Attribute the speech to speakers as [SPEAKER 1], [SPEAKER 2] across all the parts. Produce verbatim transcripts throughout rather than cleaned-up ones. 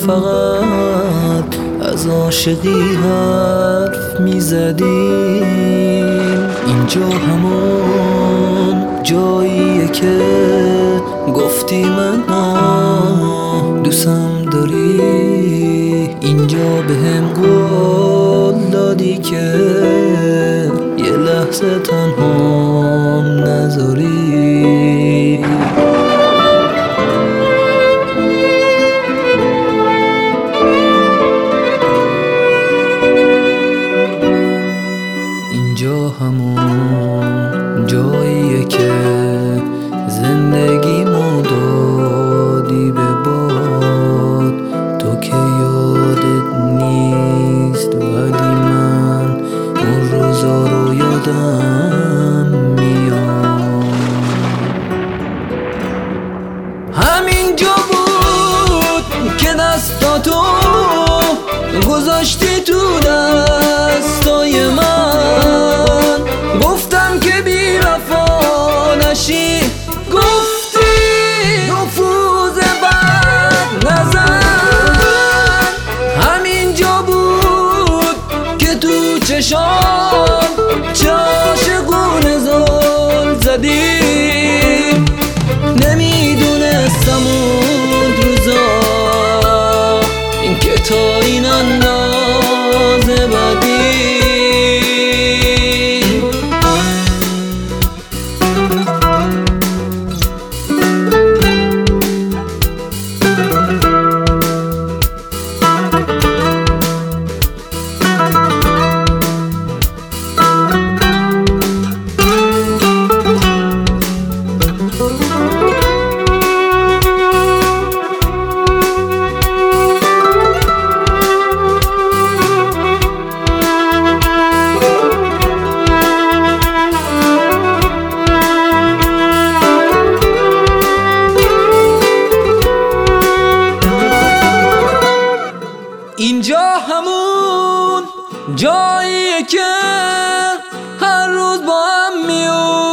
[SPEAKER 1] فقط از عاشقی حرف میزدیم. اینجا همون جاییه که گفتی من دوستم داری. اینجا بهم قول دادی که یه لحظه تنها نذاری. اینجا همون جاییه که زندگیمو دادی به باد. تو که یادت نیست ولی من اون روزا رو یادم میاد. همینجا بود که دستاتو گذاشتی تو دستای من. گفتم که بی وفا نشی، گفتی نفوذ بد نزن. همینجا بود که تو چشام چه عاشقونه زل زدی. نمیدونستم اون روزا این که تا این اندازه بدی. اینجا همون جاییه که هر روز با هم می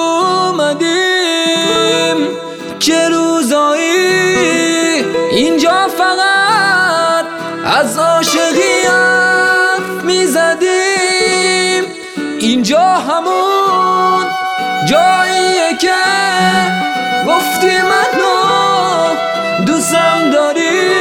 [SPEAKER 1] اومدیم. چه روزایی اینجا فقط از عاشقی حرف می زدیم. اینجا همون جاییه که گفتی منو دوستم داری.